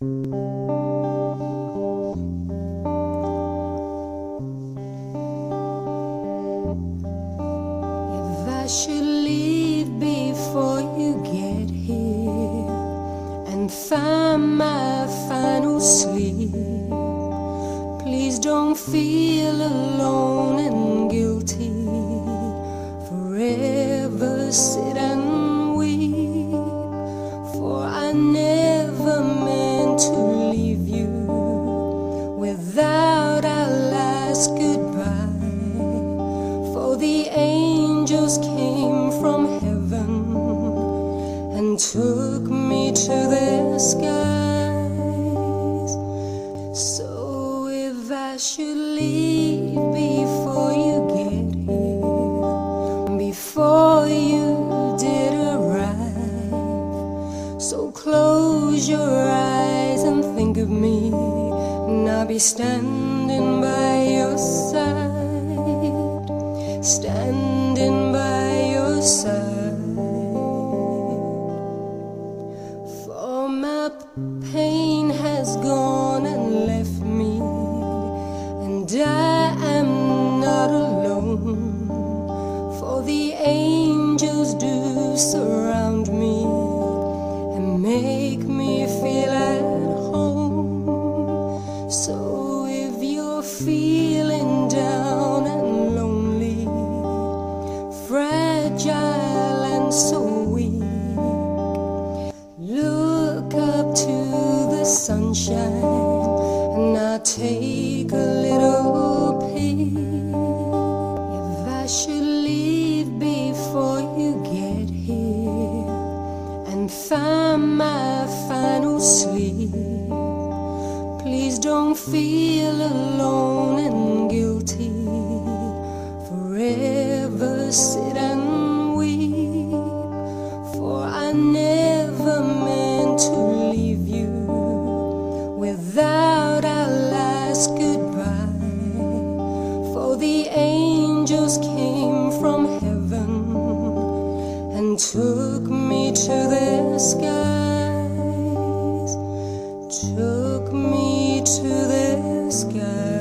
If I should leave before you get here and find my final sleep, please don't feel alone and guilty. Forever sit and weep, for I never meant to leave you without our last goodbye. For the angels came from heaven and took me to their skies. So if I should leave before you get here, before you did arrive, so close your eyes and think of me, and I'll be standing by your side, standing by your side. For my pain has gone and left me, and I am not alone, for the angels do surround me and make me feel at home. So if you're feeling down and lonely, fragile and so weak, look up to the sunshine and I'll take a little peek. If I should leave before you get here and find my final sleep, please don't feel alone and guilty. Forever sit and weep, for I never meant to leave you without our last goodbye. For the angels came from heaven and took me to their skies, took me to their skies.